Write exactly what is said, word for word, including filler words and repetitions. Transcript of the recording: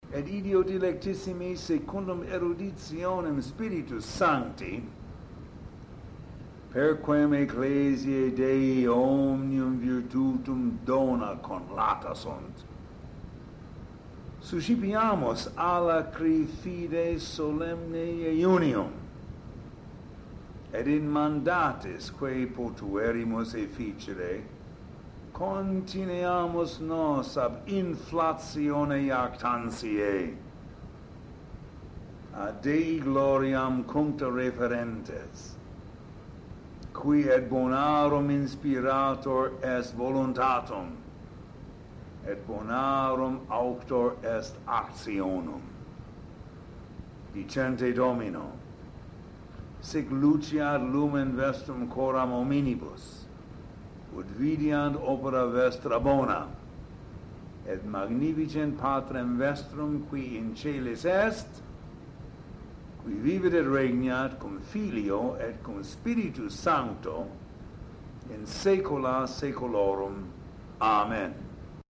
et ideo dilectissimi secundum eruditionem Spiritus Sancti, perquem ecclesiae Dei omnium virtutum dona conlata sunt, suscipiamus alacri fide solemne iunium, et in mandatis quae potuerimus efficere, continuamus nos ab inflatione jactantiae, a Dei gloriam cuncta referentes, qui et bonarum inspirator est voluntatum, et bonarum auctor est actionum. Dicente Domino, sic luceat lumen vestrum coram hominibus, ut videant opera vestra bona, et magnificent Patrem vestrum qui in celis est, qui vivit et regnat cum Filio et cum Spiritus Sancto in saecula saeculorum. Amen.